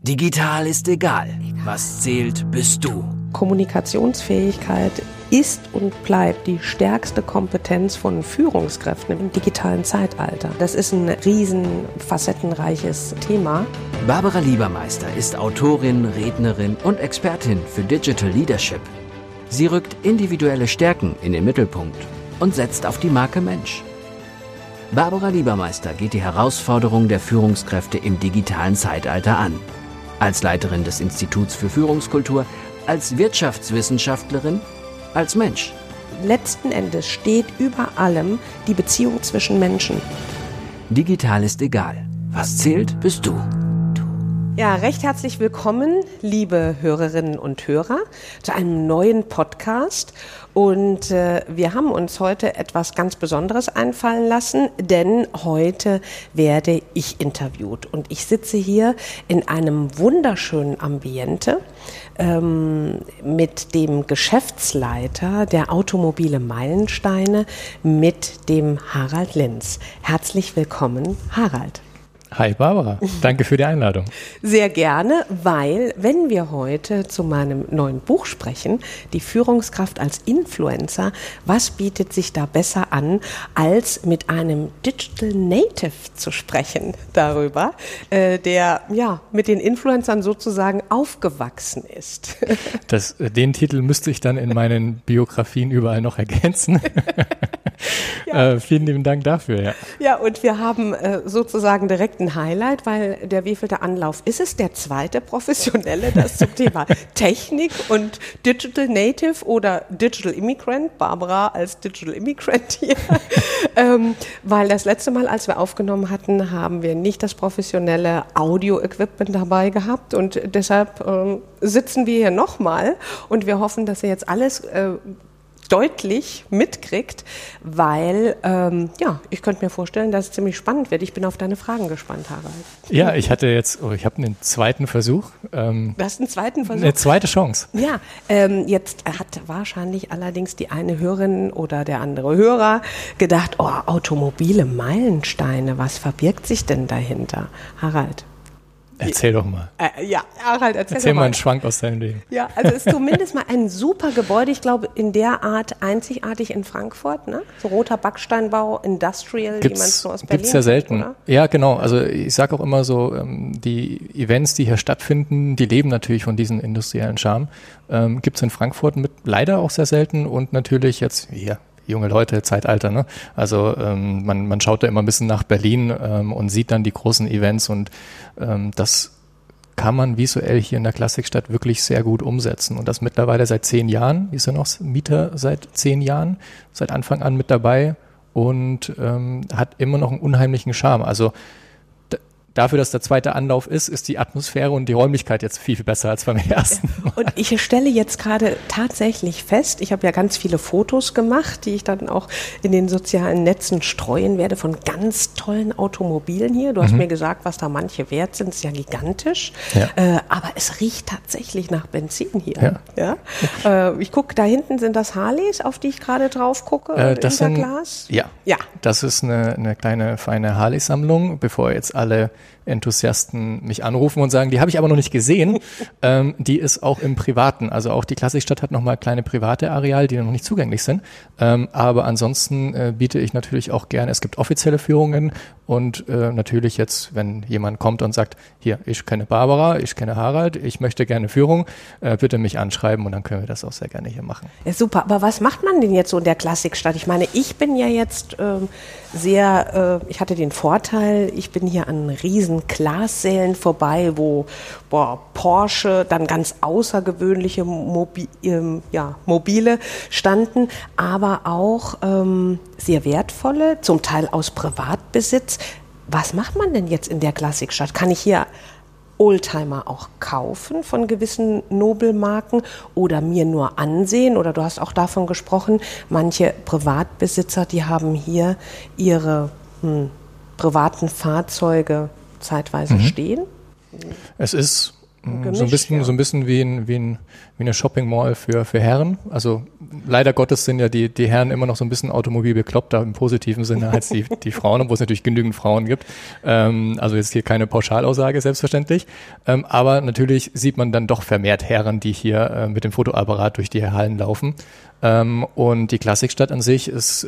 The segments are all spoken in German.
Digital ist egal. Was zählt, bist du. Kommunikationsfähigkeit ist und bleibt die stärkste Kompetenz von Führungskräften im digitalen Zeitalter. Das ist ein riesen facettenreiches Thema. Barbara Liebermeister ist Autorin, Rednerin und Expertin für Digital Leadership. Sie rückt individuelle Stärken in den Mittelpunkt und setzt auf die Marke Mensch. Barbara Liebermeister geht die Herausforderungen der Führungskräfte im digitalen Zeitalter an. Als Leiterin des Instituts für Führungskultur, als Wirtschaftswissenschaftlerin, als Mensch. Letzten Endes steht über allem die Beziehung zwischen Menschen. Digital ist egal. Was zählt, bist du. Ja, recht herzlich willkommen, liebe Hörerinnen und Hörer, zu einem neuen Podcast. Und wir haben uns heute etwas ganz Besonderes einfallen lassen, denn heute werde ich interviewt. Und ich sitze hier in einem wunderschönen Ambiente mit dem Geschäftsleiter der Automobile Meilensteine, mit dem Harald Linz. Herzlich willkommen, Harald. Hi Barbara, danke für die Einladung. Sehr gerne, weil wenn wir heute zu meinem neuen Buch sprechen, die Führungskraft als Influencer, was bietet sich da besser an, als mit einem Digital Native zu sprechen darüber, der ja mit den Influencern sozusagen aufgewachsen ist. Den Titel müsste ich dann in meinen Biografien überall noch ergänzen. Ja. Vielen lieben Dank dafür. Ja, ja, und wir haben sozusagen direkt ein Highlight, weil der wievielte Anlauf ist es? Der zweite professionelle, das zum Thema Technik und Digital Native oder Digital Immigrant, Barbara als Digital Immigrant hier. Weil das letzte Mal, als wir aufgenommen hatten, haben wir nicht das professionelle Audio-Equipment dabei gehabt und deshalb sitzen wir hier nochmal und wir hoffen, dass ihr jetzt alles deutlich mitkriegt, weil, ich könnte mir vorstellen, dass es ziemlich spannend wird. Ich bin auf deine Fragen gespannt, Harald. Ja, ich habe einen zweiten Versuch. Du hast einen zweiten Versuch? Eine zweite Chance. Ja, jetzt hat wahrscheinlich allerdings die eine Hörerin oder der andere Hörer gedacht, Automobile Meilensteine, was verbirgt sich denn dahinter? Harald. Erzähl doch mal. Ja, Harald, erzähl mal einen Schwank aus deinem Leben. Ja, also es ist zumindest mal ein super Gebäude, ich glaube in der Art einzigartig in Frankfurt, ne? So roter Backsteinbau, Industrial, wie man es so aus Berlin gibt's ja selten. Oder? Ja, genau. Also ich sage auch immer so, die Events, die hier stattfinden, die leben natürlich von diesem industriellen Charme. Gibt's in Frankfurt leider auch sehr selten und natürlich jetzt hier. Junge Leute, Zeitalter, ne? Also man schaut da immer ein bisschen nach Berlin und sieht dann die großen Events und das kann man visuell hier in der Klassikstadt wirklich sehr gut umsetzen und das mittlerweile seit 10 Jahren. Wir sind auch Mieter seit 10 Jahren, seit Anfang an mit dabei und hat immer noch einen unheimlichen Charme. Also dafür, dass der zweite Anlauf ist die Atmosphäre und die Räumlichkeit jetzt viel, viel besser als beim ersten. Und ich stelle jetzt gerade tatsächlich fest, ich habe ja ganz viele Fotos gemacht, die ich dann auch in den sozialen Netzen streuen werde von ganz tollen Automobilen hier. Du hast mir gesagt, was da manche wert sind, ist ja gigantisch. Ja. Aber es riecht tatsächlich nach Benzin hier. Ja. Ja? Ich gucke, da hinten sind das Harleys, auf die ich gerade drauf gucke, das Interglas. Ja, das ist eine kleine, feine Harley-Sammlung, bevor jetzt alle Enthusiasten mich anrufen und sagen, die habe ich aber noch nicht gesehen. Die ist auch im Privaten. Also auch die Klassikstadt hat nochmal kleine private Areale, die noch nicht zugänglich sind. Aber ansonsten biete ich natürlich auch gerne, es gibt offizielle Führungen und natürlich jetzt, wenn jemand kommt und sagt, hier, ich kenne Barbara, ich kenne Harald, ich möchte gerne Führung, bitte mich anschreiben und dann können wir das auch sehr gerne hier machen. Ja, super, aber was macht man denn jetzt so in der Klassikstadt? Ich meine, ich bin ja jetzt ich hatte den Vorteil, ich bin hier an riesen Glassälen vorbei, wo Porsche, dann ganz außergewöhnliche Mobile standen, aber auch sehr wertvolle, zum Teil aus Privatbesitz. Was macht man denn jetzt in der Klassikstadt? Kann ich hier Oldtimer auch kaufen von gewissen Nobelmarken oder mir nur ansehen? Oder du hast auch davon gesprochen, manche Privatbesitzer, die haben hier ihre privaten Fahrzeuge zeitweise stehen. Es ist Gemischt, so ein bisschen wie eine Shopping Mall für Herren. Also leider Gottes sind ja die Herren immer noch so ein bisschen automobilbekloppter im positiven Sinne als die Frauen, obwohl es natürlich genügend Frauen gibt. Also jetzt hier keine Pauschalaussage, selbstverständlich. Aber natürlich sieht man dann doch vermehrt Herren, die hier mit dem Fotoapparat durch die Hallen laufen. Und die Klassikstadt an sich ist,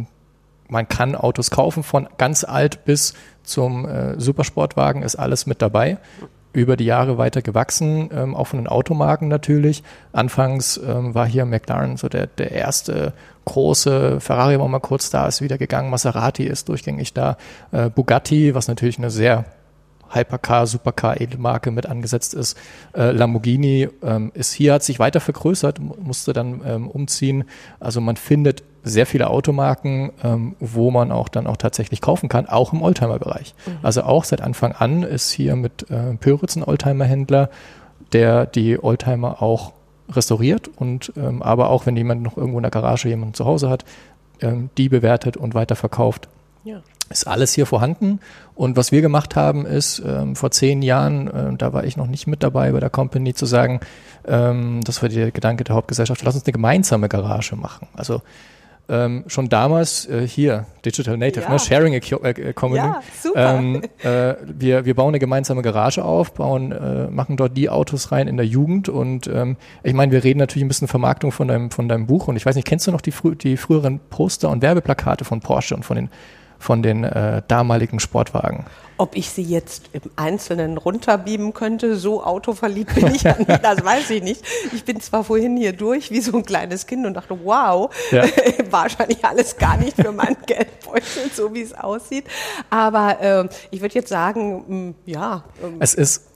man kann Autos kaufen, von ganz alt bis zum Supersportwagen ist alles mit dabei. Über die Jahre weiter gewachsen, auch von den Automarken natürlich. Anfangs war hier McLaren so der erste große, Ferrari war mal kurz da, ist wieder gegangen, Maserati ist durchgängig da, Bugatti, was natürlich eine sehr Hypercar, Supercar, Edelmarke mit angesetzt ist. Lamborghini ist hier, hat sich weiter vergrößert, musste dann umziehen. Also man findet sehr viele Automarken, wo man auch dann auch tatsächlich kaufen kann, auch im Oldtimer-Bereich. Also auch seit Anfang an ist hier mit Pöritz ein Oldtimer-Händler, der die Oldtimer auch restauriert und aber auch, wenn jemand noch irgendwo in der Garage jemanden zu Hause hat, die bewertet und weiterverkauft. Ja. Ist alles hier vorhanden. Und was wir gemacht haben, ist vor 10 Jahren, da war ich noch nicht mit dabei bei der Company, zu sagen, das war der Gedanke der Hauptgesellschaft, lass uns eine gemeinsame Garage machen. Also schon damals hier, Digital Native, ne? Sharing Economy. Ja, super. Wir bauen eine gemeinsame Garage auf, machen dort die Autos rein in der Jugend und ich meine, wir reden natürlich ein bisschen Vermarktung von deinem Buch und ich weiß nicht, kennst du noch die früheren Poster und Werbeplakate von Porsche und von den damaligen Sportwagen? Ob ich sie jetzt im Einzelnen runterbeamen könnte, so autoverliebt bin ich ja nicht, das weiß ich nicht. Ich bin zwar vorhin hier durch wie so ein kleines Kind und dachte, wow, wahrscheinlich alles gar nicht für meinen Geldbeutel, so wie es aussieht. Aber ich würde jetzt sagen, es ist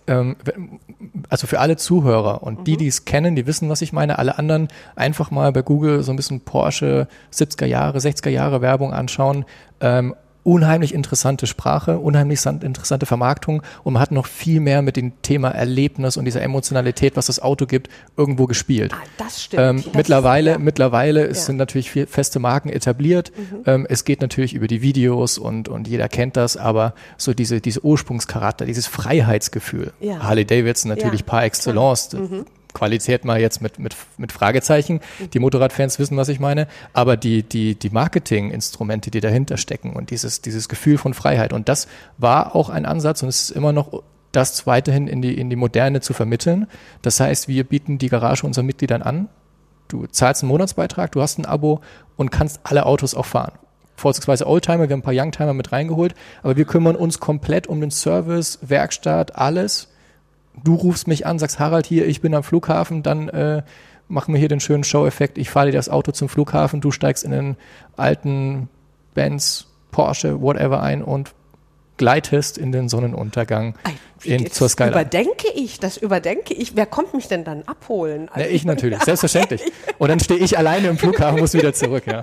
also für alle Zuhörer und die es kennen, die wissen, was ich meine. Alle anderen einfach mal bei Google so ein bisschen Porsche 70er Jahre, 60er Jahre Werbung anschauen. Unheimlich interessante Sprache, unheimlich interessante Vermarktung und man hat noch viel mehr mit dem Thema Erlebnis und dieser Emotionalität, was das Auto gibt, irgendwo gespielt. Das stimmt. Mittlerweile sind natürlich feste Marken etabliert. Es geht natürlich über die Videos und jeder kennt das, aber so diese Ursprungscharakter, dieses Freiheitsgefühl. Ja. Harley Davidson natürlich par excellence. Qualität mal jetzt mit Fragezeichen. Die Motorradfans wissen, was ich meine. Aber die Marketinginstrumente, die dahinter stecken und dieses Gefühl von Freiheit. Und das war auch ein Ansatz und es ist immer noch das weiterhin in die Moderne zu vermitteln. Das heißt, wir bieten die Garage unseren Mitgliedern an. Du zahlst einen Monatsbeitrag, du hast ein Abo und kannst alle Autos auch fahren. Vorzugsweise Oldtimer, wir haben ein paar Youngtimer mit reingeholt. Aber wir kümmern uns komplett um den Service, Werkstatt, alles. Du rufst mich an, sagst, Harald, hier, ich bin am Flughafen, dann machen wir hier den schönen Show-Effekt. Ich fahre dir das Auto zum Flughafen, du steigst in den alten Benz, Porsche, whatever ein und gleitest in den Sonnenuntergang zur Skyline. Das überdenke ich. Wer kommt mich denn dann abholen? Also ich natürlich, selbstverständlich. Und dann stehe ich alleine im Flughafen, muss wieder zurück. Ja.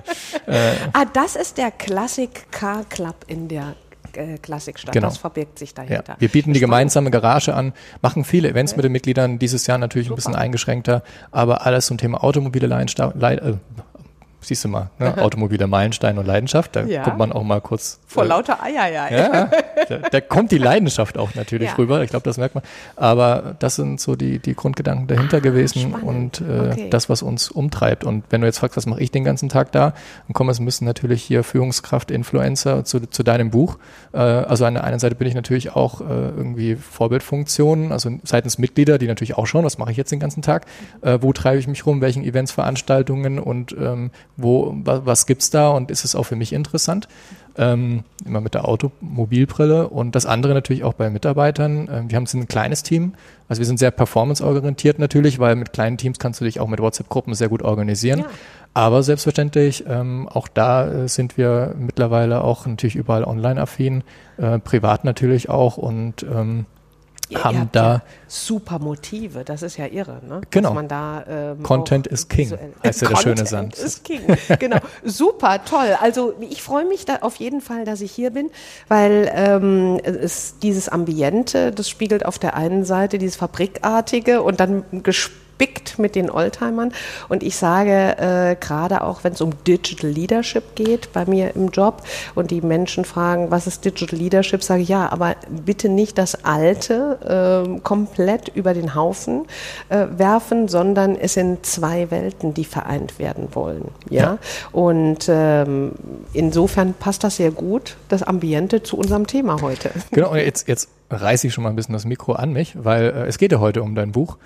Das ist der Classic Car Club in der Klassikstadt. Genau. Das verbirgt sich dahinter. Ja. Wir bieten die gemeinsame Garage an, machen viele Events mit den Mitgliedern, dieses Jahr natürlich ein bisschen eingeschränkter, aber alles zum Thema automobile siehst du mal, ne? Automobile Meilenstein und Leidenschaft, da kommt man auch mal kurz vor lauter Eier, ja. Da kommt die Leidenschaft auch natürlich rüber, ich glaube, das merkt man. Aber das sind so die Grundgedanken dahinter gewesen und das, was uns umtreibt. Und wenn du jetzt fragst, was mache ich den ganzen Tag da, dann kommen es müssen natürlich hier Führungskraft, Influencer zu deinem Buch. Also an der einen Seite bin ich natürlich auch irgendwie Vorbildfunktionen, also seitens Mitglieder, die natürlich auch schauen, was mache ich jetzt den ganzen Tag, wo treibe ich mich rum, welchen Events, Veranstaltungen und was gibt's da und ist es auch für mich interessant? Immer mit der Automobilbrille und das andere natürlich auch bei Mitarbeitern. Wir haben ein kleines Team, also wir sind sehr performanceorientiert natürlich, weil mit kleinen Teams kannst du dich auch mit WhatsApp-Gruppen sehr gut organisieren. Ja. Aber selbstverständlich, auch da sind wir mittlerweile auch natürlich überall online-affin, privat natürlich auch und haben da super Motive, das ist ja irre, ne? Genau. Dass man da, Content is King, heißt ja der schöne Sand. Content is King, genau. Super, toll. Also ich freue mich da auf jeden Fall, dass ich hier bin, weil dieses Ambiente, das spiegelt auf der einen Seite dieses Fabrikartige und dann gespickt mit den Oldtimern. Und ich sage, gerade auch wenn es um Digital Leadership geht bei mir im Job und die Menschen fragen, was ist Digital Leadership, sage ich, ja, aber bitte nicht das Alte komplett über den Haufen werfen, sondern es sind zwei Welten, die vereint werden wollen. Ja? Und insofern passt das sehr gut, das Ambiente, zu unserem Thema heute. Genau, und jetzt reiße ich schon mal ein bisschen das Mikro an mich, weil es geht ja heute um dein Buch.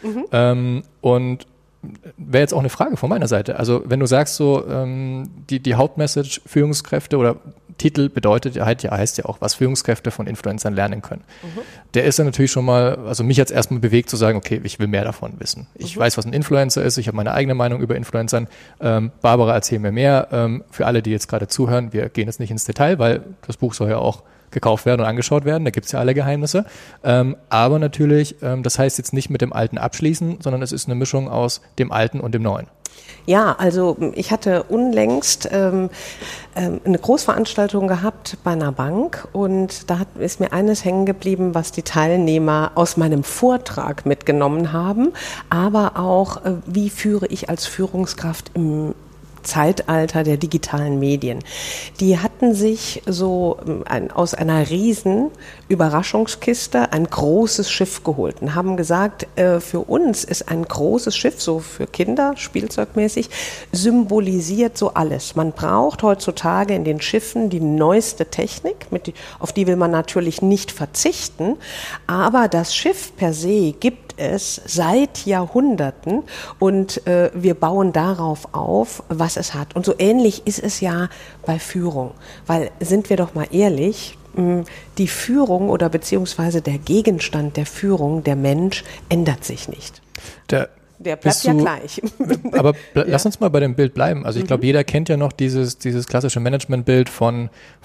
Und wäre jetzt auch eine Frage von meiner Seite. Also wenn du sagst so, die Hauptmessage Führungskräfte oder Titel bedeutet halt ja, heißt ja auch, was Führungskräfte von Influencern lernen können. Der ist ja natürlich schon mal, also mich jetzt erstmal bewegt zu sagen, okay, ich will mehr davon wissen. Ich weiß, was ein Influencer ist, ich habe meine eigene Meinung über Influencern. Barbara, erzähl mir mehr. Für alle, die jetzt gerade zuhören, wir gehen jetzt nicht ins Detail, weil das Buch soll ja auch gekauft werden und angeschaut werden, da gibt's ja alle Geheimnisse. Aber natürlich, das heißt jetzt nicht mit dem Alten abschließen, sondern es ist eine Mischung aus dem Alten und dem Neuen. Ja, also ich hatte unlängst eine Großveranstaltung gehabt bei einer Bank und da ist mir eines hängen geblieben, was die Teilnehmer aus meinem Vortrag mitgenommen haben, aber auch, wie führe ich als Führungskraft im Zeitalter der digitalen Medien. Die hatten sich so aus einer riesen Überraschungskiste ein großes Schiff geholt und haben gesagt, für uns ist ein großes Schiff, so für Kinder, spielzeugmäßig, symbolisiert so alles. Man braucht heutzutage in den Schiffen die neueste Technik, auf die will man natürlich nicht verzichten, aber das Schiff per se gibt es seit Jahrhunderten und wir bauen darauf auf, was es hat. Und so ähnlich ist es ja bei Führung, weil, sind wir doch mal ehrlich, die Führung oder beziehungsweise der Gegenstand der Führung, der Mensch, ändert sich nicht. Der bleibt ja gleich. Aber lass uns mal bei dem Bild bleiben. Also ich glaube, jeder kennt ja noch dieses klassische Managementbild vom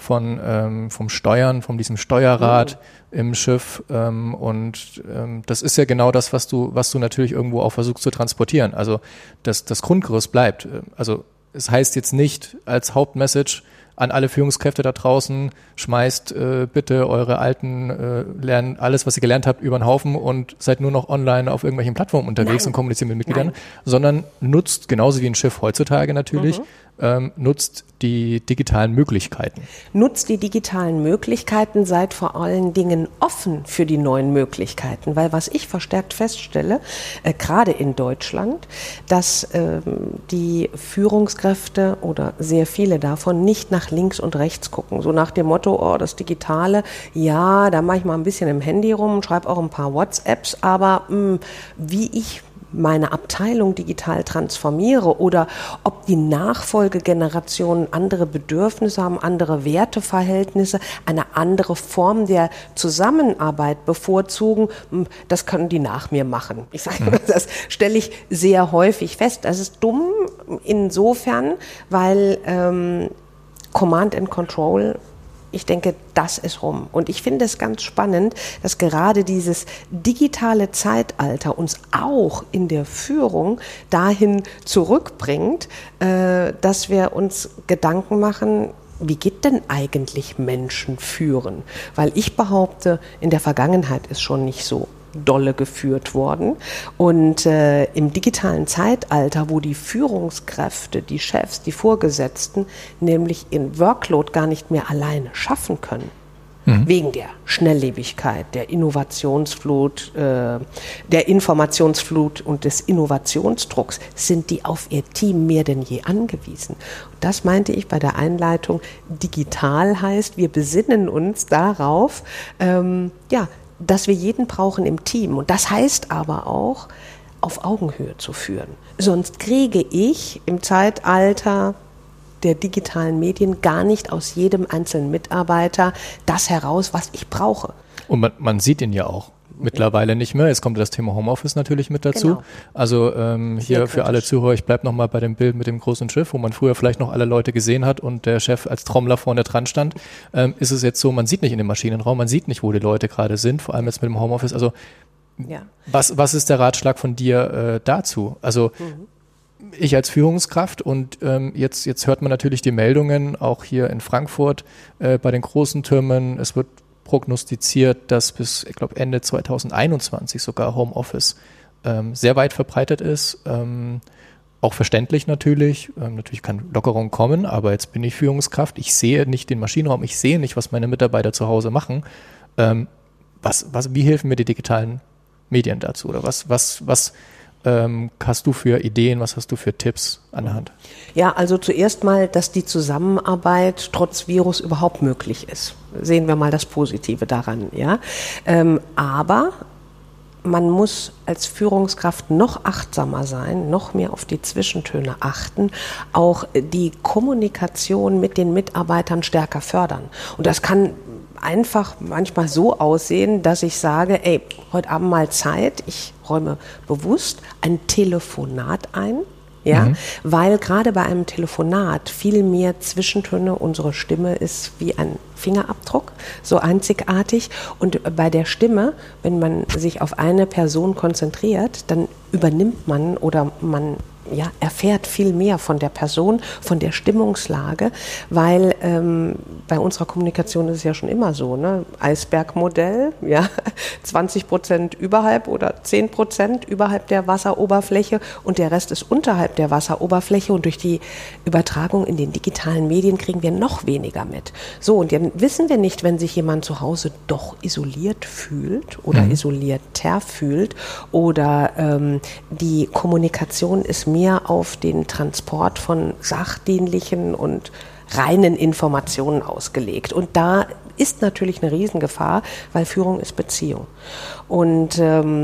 Steuern, von diesem Steuerrad im Schiff. Und das ist ja genau das, was du natürlich irgendwo auch versuchst zu transportieren. Also das Grundgerüst bleibt. Also es heißt jetzt nicht als Hauptmessage an alle Führungskräfte da draußen, schmeißt bitte eure alten lernen alles, was ihr gelernt habt, über den Haufen und seid nur noch online auf irgendwelchen Plattformen unterwegs und kommuniziert mit Mitgliedern, sondern nutzt, genauso wie ein Schiff heutzutage natürlich, nutzt die digitalen Möglichkeiten. Nutzt die digitalen Möglichkeiten, seid vor allen Dingen offen für die neuen Möglichkeiten, weil was ich verstärkt feststelle, gerade in Deutschland, dass die Führungskräfte oder sehr viele davon nicht nach links und rechts gucken, so nach dem Motto, oh, das Digitale, ja, da mache ich mal ein bisschen im Handy rum, schreibe auch ein paar WhatsApps, aber wie ich meine Abteilung digital transformiere oder ob die Nachfolgegenerationen andere Bedürfnisse haben, andere Werteverhältnisse, eine andere Form der Zusammenarbeit bevorzugen, das können die nach mir machen. Ich sage, das stelle ich sehr häufig fest. Das ist dumm insofern, weil Command and Control, ich denke, das ist rum. Und ich finde es ganz spannend, dass gerade dieses digitale Zeitalter uns auch in der Führung dahin zurückbringt, dass wir uns Gedanken machen, wie geht denn eigentlich Menschen führen? Weil ich behaupte, in der Vergangenheit ist schon nicht so dolle geführt worden. Und im digitalen Zeitalter, wo die Führungskräfte, die Chefs, die Vorgesetzten nämlich in Workload gar nicht mehr alleine schaffen können, wegen der Schnelllebigkeit, der Innovationsflut, der Informationsflut und des Innovationsdrucks, sind die auf ihr Team mehr denn je angewiesen. Und das meinte ich bei der Einleitung. Digital heißt, wir besinnen uns darauf, dass wir jeden brauchen im Team. Und das heißt aber auch, auf Augenhöhe zu führen. Sonst kriege ich im Zeitalter der digitalen Medien gar nicht aus jedem einzelnen Mitarbeiter das heraus, was ich brauche. Und man sieht ihn ja auch mittlerweile nicht mehr. Jetzt kommt das Thema Homeoffice natürlich mit dazu. Genau. Also hier für alle Zuhörer, ich bleibe nochmal bei dem Bild mit dem großen Schiff, wo man früher vielleicht noch alle Leute gesehen hat und der Chef als Trommler vorne dran stand. Ist es jetzt so, man sieht nicht in dem Maschinenraum, man sieht nicht, wo die Leute gerade sind, vor allem jetzt mit dem Homeoffice. Also was ist der Ratschlag von dir dazu? Also ich als Führungskraft und jetzt hört man natürlich die Meldungen, auch hier in Frankfurt bei den großen Türmen, es wird prognostiziert, dass bis, ich glaube, Ende 2021 sogar Homeoffice sehr weit verbreitet ist, auch verständlich natürlich. Natürlich kann Lockerung kommen, aber jetzt bin ich Führungskraft. Ich sehe nicht den Maschinenraum, ich sehe nicht, was meine Mitarbeiter zu Hause machen. Wie helfen mir die digitalen Medien dazu? Oder was hast du für Ideen, was hast du für Tipps an der Hand? Ja, also zuerst mal, dass die Zusammenarbeit trotz Virus überhaupt möglich ist. Sehen wir mal das Positive daran, ja. Aber man muss als Führungskraft noch achtsamer sein, noch mehr auf die Zwischentöne achten, auch die Kommunikation mit den Mitarbeitern stärker fördern. Und das kann einfach manchmal so aussehen, dass ich sage, ey, heute Abend mal Zeit, ich räume bewusst ein Telefonat ein, ja, weil gerade bei einem Telefonat viel mehr Zwischentöne, unsere Stimme ist wie ein Fingerabdruck, so einzigartig, und bei der Stimme, wenn man sich auf eine Person konzentriert, dann übernimmt man oder man erfährt viel mehr von der Person, von der Stimmungslage, weil bei unserer Kommunikation ist es ja schon immer so, ne? Eisbergmodell, ja, 20% überhalb oder 10% überhalb der Wasseroberfläche und der Rest ist unterhalb der Wasseroberfläche, und durch die Übertragung in den digitalen Medien kriegen wir noch weniger mit. So, und dann wissen wir nicht, wenn sich jemand zu Hause doch isoliert fühlt oder isolierter fühlt oder die Kommunikation ist mehr auf den Transport von sachdienlichen und reinen Informationen ausgelegt. Und da ist natürlich eine Riesengefahr, weil Führung ist Beziehung. Und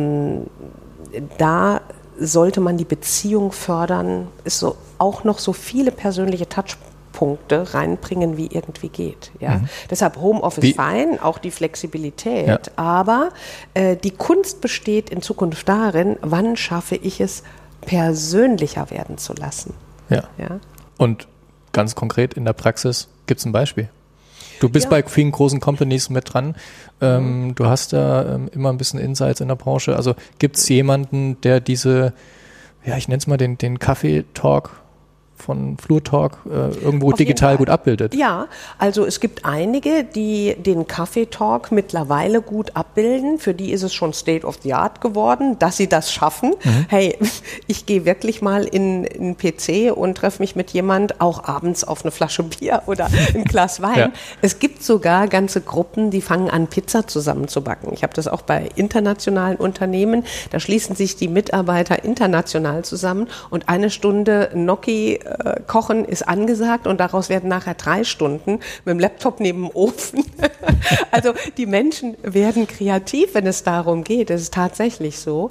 da sollte man die Beziehung fördern, ist so auch noch so viele persönliche Touchpunkte reinbringen, wie irgendwie geht. Ja? Deshalb Homeoffice fein, auch die Flexibilität, aber die Kunst besteht in Zukunft darin, wann schaffe ich es, persönlicher werden zu lassen. Ja. Und ganz konkret in der Praxis gibt es ein Beispiel. Du bist bei vielen großen Companies mit dran. Du hast da immer ein bisschen Insights in der Branche. Also gibt es jemanden, der diese, ich nenne es mal den Kaffee-Talk von Flurtalk irgendwo digital gut abbildet? Ja, also es gibt einige, die den Kaffee-Talk mittlerweile gut abbilden. Für die ist es schon State of the Art geworden, dass sie das schaffen. Hey, ich gehe wirklich mal in einen PC und treffe mich mit jemand, auch abends auf eine Flasche Bier oder ein Glas Wein. Es gibt sogar ganze Gruppen, die fangen an, Pizza zusammenzubacken. Ich habe das auch bei internationalen Unternehmen. Da schließen sich die Mitarbeiter international zusammen und eine Stunde Gnocchi kochen ist angesagt und daraus werden nachher 3 Stunden mit dem Laptop neben dem Ofen. Also die Menschen werden kreativ, wenn es darum geht. Das ist tatsächlich so.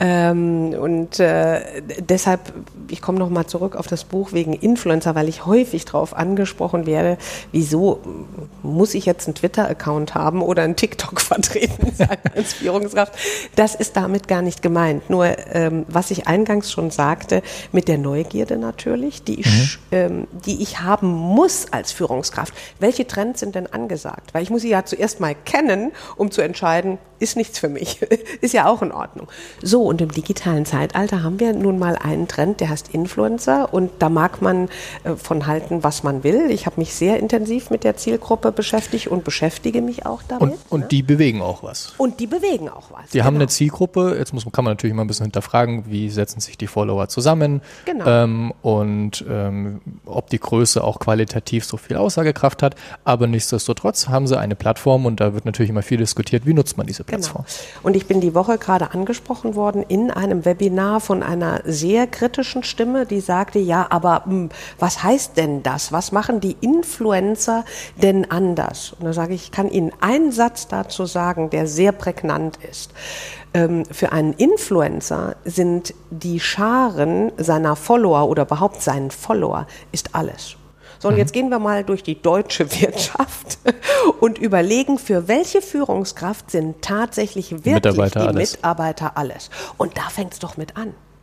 Deshalb, ich komme nochmal zurück auf das Buch wegen Influencer, weil ich häufig darauf angesprochen werde, wieso muss ich jetzt einen Twitter-Account haben oder einen TikTok vertreten sein als Führungskraft. Das ist damit gar nicht gemeint. Nur, was ich eingangs schon sagte, mit der Neugierde natürlich, die ich haben muss als Führungskraft. Welche Trends sind denn angesagt? Weil ich muss sie ja zuerst mal kennen, um zu entscheiden, ist nichts für mich. Ist ja auch in Ordnung. So, und im digitalen Zeitalter haben wir nun mal einen Trend, der heißt Influencer, und da mag man von halten, was man will. Ich habe mich sehr intensiv mit der Zielgruppe beschäftigt und beschäftige mich auch damit. Und die bewegen auch was. Und die bewegen auch was. Die haben eine Zielgruppe, jetzt kann man natürlich mal ein bisschen hinterfragen, wie setzen sich die Follower zusammen und ob die Größe auch qualitativ so viel Aussagekraft hat, aber nichtsdestotrotz haben sie eine Plattform und da wird natürlich immer viel diskutiert, wie nutzt man diese Plattform. Und ich bin die Woche gerade angesprochen worden in einem Webinar von einer sehr kritischen Stimme, die sagte, ja, aber was heißt denn das? Was machen die Influencer denn anders? Und da sage ich, ich kann Ihnen einen Satz dazu sagen, der sehr prägnant ist. Für einen Influencer sind die Scharen seiner Follower oder überhaupt seinen Follower ist alles. So, und jetzt gehen wir mal durch die deutsche Wirtschaft und überlegen, für welche Führungskraft sind tatsächlich wirklich Mitarbeiter alles. Und da fängt es doch mit an.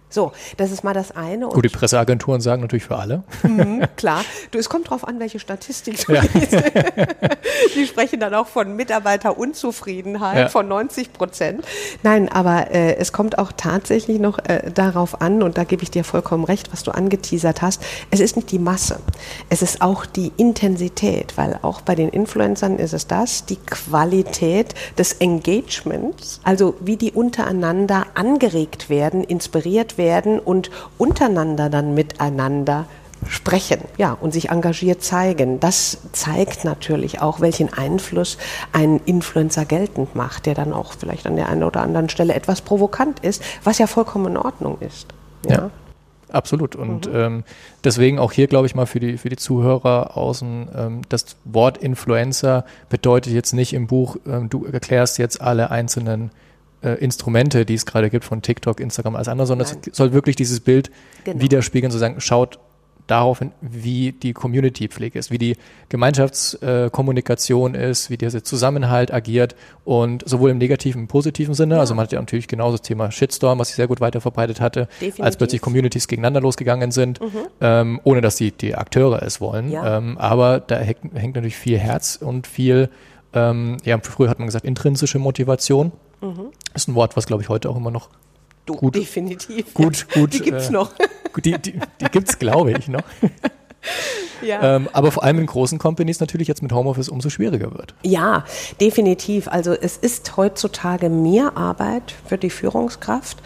So, das ist mal das eine. Gut, die Presseagenturen sagen natürlich für alle. Klar. Du, es kommt drauf an, welche Statistik du liest. Die sprechen dann auch von Mitarbeiterunzufriedenheit von 90%. Nein, aber es kommt auch tatsächlich noch darauf an, und da gebe ich dir vollkommen recht, was du angeteasert hast, es ist nicht die Masse, es ist auch die Intensität, weil auch bei den Influencern ist es das, die Qualität des Engagements, also wie die untereinander angeregt werden, inspiriert werden und untereinander dann miteinander sprechen, ja, und sich engagiert zeigen. Das zeigt natürlich auch, welchen Einfluss ein Influencer geltend macht, der dann auch vielleicht an der einen oder anderen Stelle etwas provokant ist, was ja vollkommen in Ordnung ist. Ja. Absolut. Und deswegen auch hier, glaube ich mal, für die Zuhörer außen, das Wort Influencer bedeutet jetzt nicht im Buch, du erklärst jetzt alle einzelnen Instrumente, die es gerade gibt von TikTok, Instagram, alles andere, sondern es soll wirklich dieses Bild widerspiegeln, sozusagen, schaut darauf hin, wie die Community-Pflege ist, wie die Gemeinschaftskommunikation ist, wie dieser Zusammenhalt agiert und sowohl im negativen, im positiven Sinne, also man hat ja natürlich genauso das Thema Shitstorm, was sich sehr gut weiterverbreitet hatte, als plötzlich Communities gegeneinander losgegangen sind, ohne dass die Akteure es wollen, aber da hängt natürlich viel Herz und viel, früher hat man gesagt, intrinsische Motivation, ist ein Wort, was glaube ich heute auch immer noch gut, definitiv. Gut. Die gibt's noch. Die gibt's, glaube ich, noch. Ja. Aber vor allem in großen Companies natürlich jetzt mit Homeoffice umso schwieriger wird. Ja, definitiv. Also es ist heutzutage mehr Arbeit für die Führungskraft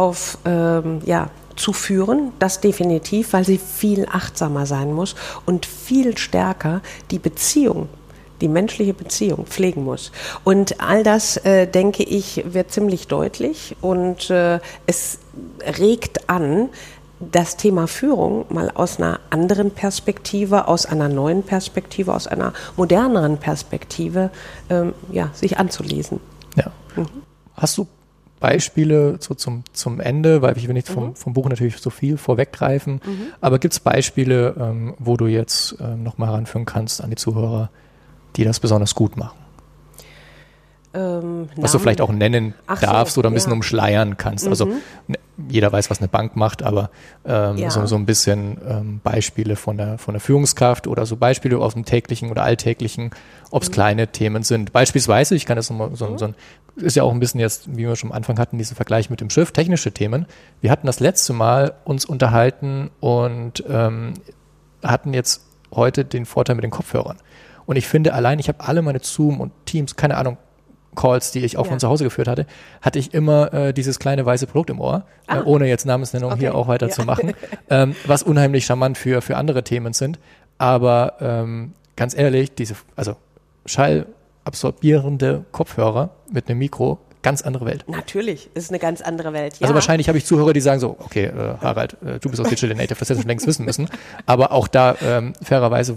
zu führen, das definitiv, weil sie viel achtsamer sein muss und viel stärker die menschliche Beziehung pflegen muss. Und all das, denke ich, wird ziemlich deutlich und es regt an, das Thema Führung mal aus einer anderen Perspektive, aus einer neuen Perspektive, aus einer moderneren Perspektive sich anzulesen. Ja. Hast du Beispiele so zum Ende, weil ich will nicht vom Buch natürlich so viel vorweggreifen, aber gibt es Beispiele, wo du jetzt nochmal ranführen kannst an die Zuhörer, die das besonders gut machen? Was du vielleicht auch nennen darfst oder ein bisschen umschleiern kannst. Also jeder weiß, was eine Bank macht, aber so ein bisschen Beispiele von der Führungskraft oder so Beispiele aus dem täglichen oder alltäglichen, ob es kleine Themen sind. Beispielsweise, ich kann das nochmal ist ja auch ein bisschen jetzt, wie wir schon am Anfang hatten, diesen Vergleich mit dem Schiff, technische Themen. Wir hatten das letzte Mal uns unterhalten und hatten jetzt heute den Vorteil mit den Kopfhörern. Und ich finde allein, ich habe alle meine Zoom und Teams, keine Ahnung, Calls, die ich auch von zu Hause geführt hatte, hatte ich immer dieses kleine weiße Produkt im Ohr, ohne jetzt Namensnennung hier auch weiterzumachen, was unheimlich charmant für andere Themen sind. Aber ganz ehrlich, schallabsorbierende Kopfhörer mit einem Mikro, ganz andere Welt. Natürlich, ist eine ganz andere Welt. Ja. Also wahrscheinlich habe ich Zuhörer, die sagen so, okay, Harald, du bist auch Digital Native, das hättest du schon längst wissen müssen. Aber auch da fairerweise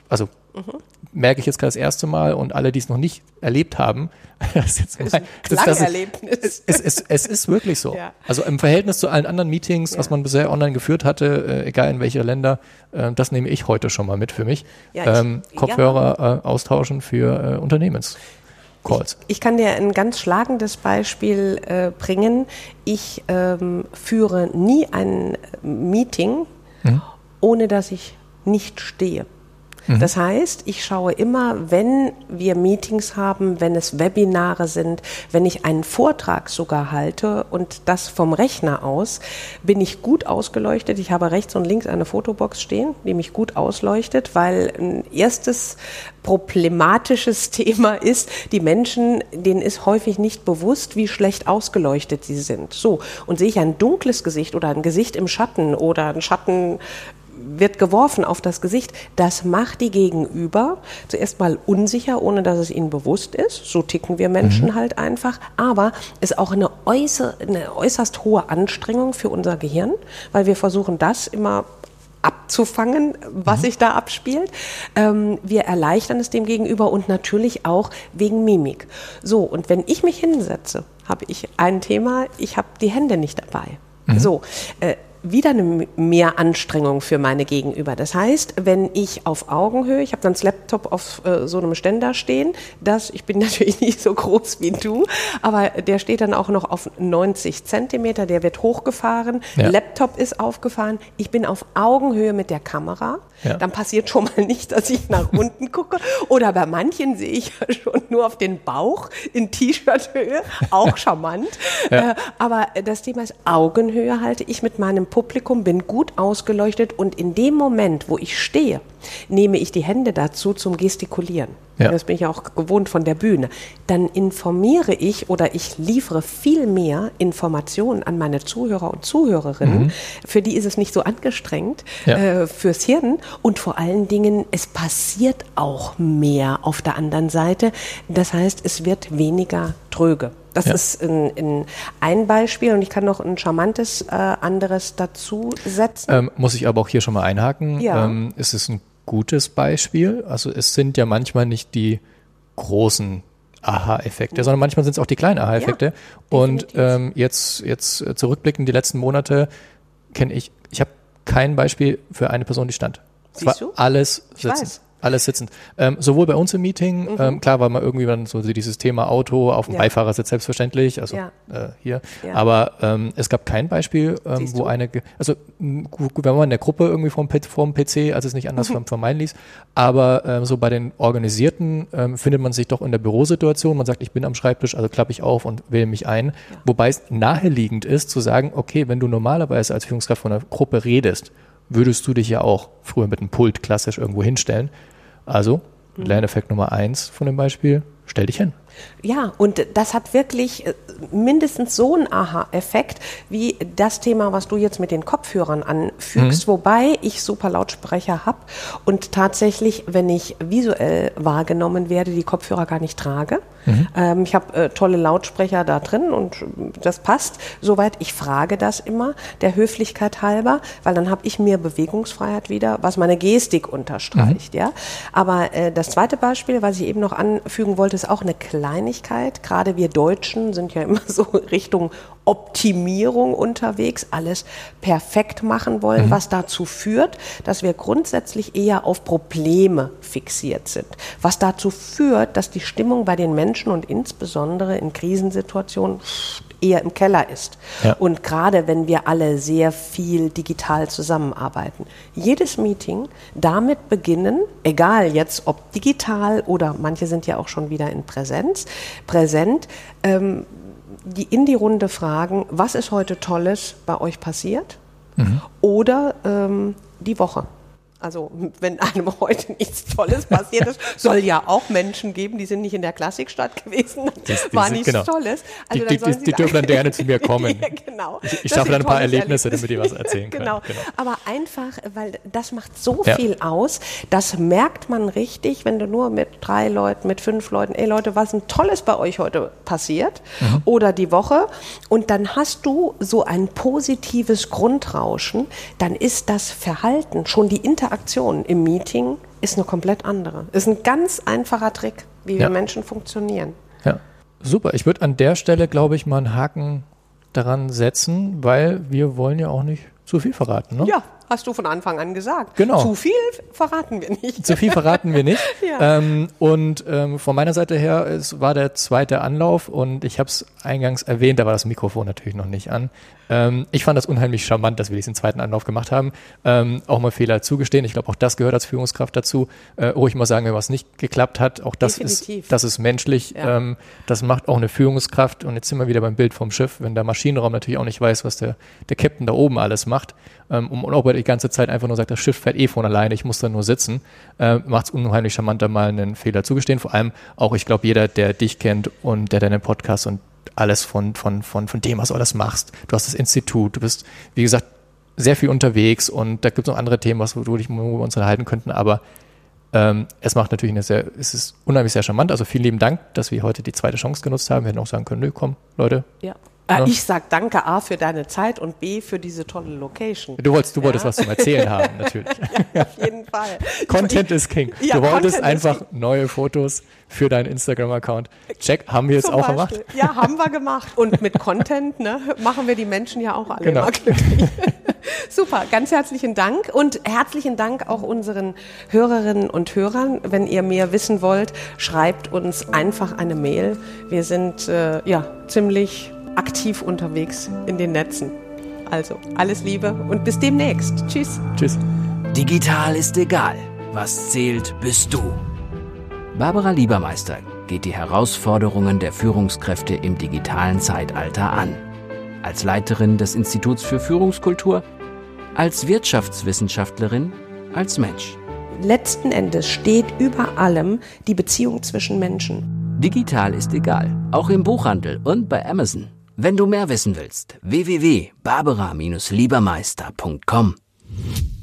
merke ich jetzt gerade das erste Mal und alle, die es noch nicht erlebt haben, das ist jetzt Erlebnis. Es ist wirklich so. Ja. Also im Verhältnis zu allen anderen Meetings, was man bisher online geführt hatte, egal in welcher Länder, das nehme ich heute schon mal mit für mich. Ja, Kopfhörer austauschen für Unternehmenscalls. Ich kann dir ein ganz schlagendes Beispiel bringen. Ich führe nie ein Meeting, ohne dass ich nicht stehe. Das heißt, ich schaue immer, wenn wir Meetings haben, wenn es Webinare sind, wenn ich einen Vortrag sogar halte und das vom Rechner aus, bin ich gut ausgeleuchtet. Ich habe rechts und links eine Fotobox stehen, die mich gut ausleuchtet, weil ein erstes problematisches Thema ist, die Menschen, denen ist häufig nicht bewusst, wie schlecht ausgeleuchtet sie sind. So, und sehe ich ein dunkles Gesicht oder ein Gesicht im Schatten oder ein Schatten wird geworfen auf das Gesicht, das macht die Gegenüber zuerst mal unsicher, ohne dass es ihnen bewusst ist. So ticken wir Menschen halt einfach. Aber ist auch eine äußerst hohe Anstrengung für unser Gehirn, weil wir versuchen, das immer abzufangen, was sich da abspielt. Wir erleichtern es dem Gegenüber und natürlich auch wegen Mimik. So, und wenn ich mich hinsetze, habe ich ein Thema, ich habe die Hände nicht dabei. So, wieder eine Mehranstrengung für meine Gegenüber. Das heißt, wenn ich auf Augenhöhe, ich habe dann das Laptop auf so einem Ständer stehen, ich bin natürlich nicht so groß wie du, aber der steht dann auch noch auf 90 Zentimeter, der wird hochgefahren, Laptop ist aufgefahren, ich bin auf Augenhöhe mit der Kamera, dann passiert schon mal nicht, dass ich nach unten gucke, oder bei manchen sehe ich ja schon nur auf den Bauch in T-Shirt-Höhe, auch charmant, aber das Thema ist Augenhöhe halte ich mit meinem Publikum, bin gut ausgeleuchtet und in dem Moment, wo ich stehe, nehme ich die Hände dazu zum Gestikulieren. Ja. Das bin ich auch gewohnt von der Bühne. Dann informiere ich oder ich liefere viel mehr Informationen an meine Zuhörer und Zuhörerinnen. Für die ist es nicht so angestrengt, fürs Hirn. Und vor allen Dingen, es passiert auch mehr auf der anderen Seite. Das heißt, es wird weniger tröge. Das ist ein Beispiel und ich kann noch ein charmantes anderes dazu setzen. Muss ich aber auch hier schon mal einhaken. Es ist ein gutes Beispiel. Also es sind ja manchmal nicht die großen Aha-Effekte, sondern manchmal sind es auch die kleinen Aha-Effekte. Und jetzt zurückblickend die letzten Monate ich habe kein Beispiel für eine Person, die stand. Siehst du? Alles sitzend. Alles sitzend. Sowohl bei uns im Meeting, klar war mal irgendwie dann so dieses Thema Auto auf dem Beifahrersitz selbstverständlich, also hier. Ja. Aber es gab kein Beispiel, wo wenn man in der Gruppe irgendwie vorm PC, als es nicht anders vermeiden ließ, aber so bei den Organisierten findet man sich doch in der Bürosituation, man sagt, ich bin am Schreibtisch, also klappe ich auf und wähle mich ein, wobei es naheliegend ist zu sagen, okay, wenn du normalerweise als Führungskraft von einer Gruppe redest, würdest du dich ja auch früher mit einem Pult klassisch irgendwo hinstellen. Also, Lerneffekt Nummer 1 von dem Beispiel, stell dich hin. Ja, und das hat wirklich mindestens so einen Aha-Effekt wie das Thema, was du jetzt mit den Kopfhörern anfügst, wobei ich super Lautsprecher habe und tatsächlich, wenn ich visuell wahrgenommen werde, die Kopfhörer gar nicht trage. Ich habe tolle Lautsprecher da drin und das passt soweit. Ich frage das immer, der Höflichkeit halber, weil dann habe ich mehr Bewegungsfreiheit wieder, was meine Gestik unterstreicht. Ja. Aber das zweite Beispiel, was ich eben noch anfügen wollte, ist auch eine Kleinigkeit. Gerade wir Deutschen sind ja immer so Richtung Optimierung unterwegs, alles perfekt machen wollen, was dazu führt, dass wir grundsätzlich eher auf Probleme fixiert sind. Was dazu führt, dass die Stimmung bei den Menschen und insbesondere in Krisensituationen eher im Keller ist. Ja. Und gerade wenn wir alle sehr viel digital zusammenarbeiten. Jedes Meeting damit beginnen, egal jetzt ob digital oder manche sind ja auch schon wieder in präsent, in die Runde fragen, was ist heute Tolles bei euch passiert? Oder die Woche. Also wenn einem heute nichts Tolles passiert ist, soll ja auch Menschen geben, die sind nicht in der Klassikstadt gewesen, war nichts Tolles. Also die dürfen dann gerne zu mir kommen. Ja, genau. Ich schaffe dann ein paar Erlebnisse, damit die was erzählen können. Genau. Aber einfach, weil das macht so viel aus, das merkt man richtig, wenn du nur mit 3 Leuten, mit 5 Leuten, ey Leute, was ein Tolles bei euch heute passiert oder die Woche und dann hast du so ein positives Grundrauschen, dann ist das Verhalten, schon die Interaktion im Meeting ist eine komplett andere. Ist ein ganz einfacher Trick, wie wir Menschen funktionieren. Ja, super. Ich würde an der Stelle, glaube ich, mal einen Haken daran setzen, weil wir wollen ja auch nicht zu viel verraten. Ne? Ja, hast du von Anfang an gesagt. Genau. Zu viel verraten wir nicht. Zu viel verraten wir nicht. Von meiner Seite her, es war der zweite Anlauf und ich habe es eingangs erwähnt, da war das Mikrofon natürlich noch nicht an. Ich fand das unheimlich charmant, dass wir diesen zweiten Anlauf gemacht haben. Auch mal Fehler zugestehen. Ich glaube, auch das gehört als Führungskraft dazu. Ruhig mal sagen, wenn was nicht geklappt hat. Auch das ist menschlich. Ja. Das macht auch eine Führungskraft. Und jetzt sind wir wieder beim Bild vom Schiff. Wenn der Maschinenraum natürlich auch nicht weiß, was der Captain da oben alles macht, und ob er die ganze Zeit einfach nur sagt, das Schiff fährt von alleine, ich muss da nur sitzen, macht es unheimlich charmanter, mal einen Fehler zugestehen. Vor allem auch, ich glaube, jeder, der dich kennt und der deinen Podcast und alles von dem, was du alles machst. Du hast das Institut, du bist, wie gesagt, sehr viel unterwegs und da gibt es noch andere Themen, wo wir uns unterhalten könnten, aber es macht natürlich es ist unheimlich sehr charmant. Also vielen lieben Dank, dass wir heute die zweite Chance genutzt haben. Wir hätten auch sagen können, nö, komm, Leute. Ja. Ich sag danke A für deine Zeit und B für diese tolle Location. Du wolltest was zum Erzählen haben, natürlich. Ja, auf jeden Fall. Content is King. Ja, du wolltest einfach neue Fotos für deinen Instagram-Account. Check, haben wir jetzt auch gemacht? Ja, haben wir gemacht. Und mit Content machen wir die Menschen ja auch alle mal glücklich. Super, ganz herzlichen Dank und herzlichen Dank auch unseren Hörerinnen und Hörern. Wenn ihr mehr wissen wollt, schreibt uns einfach eine Mail. Wir sind ziemlich aktiv unterwegs in den Netzen. Also, alles Liebe und bis demnächst. Tschüss. Tschüss. Digital ist egal. Was zählt, bist du. Barbara Liebermeister geht die Herausforderungen der Führungskräfte im digitalen Zeitalter an. Als Leiterin des Instituts für Führungskultur, als Wirtschaftswissenschaftlerin, als Mensch. Letzten Endes steht über allem die Beziehung zwischen Menschen. Digital ist egal, auch im Buchhandel und bei Amazon. Wenn du mehr wissen willst, www.barbara-liebermeister.com.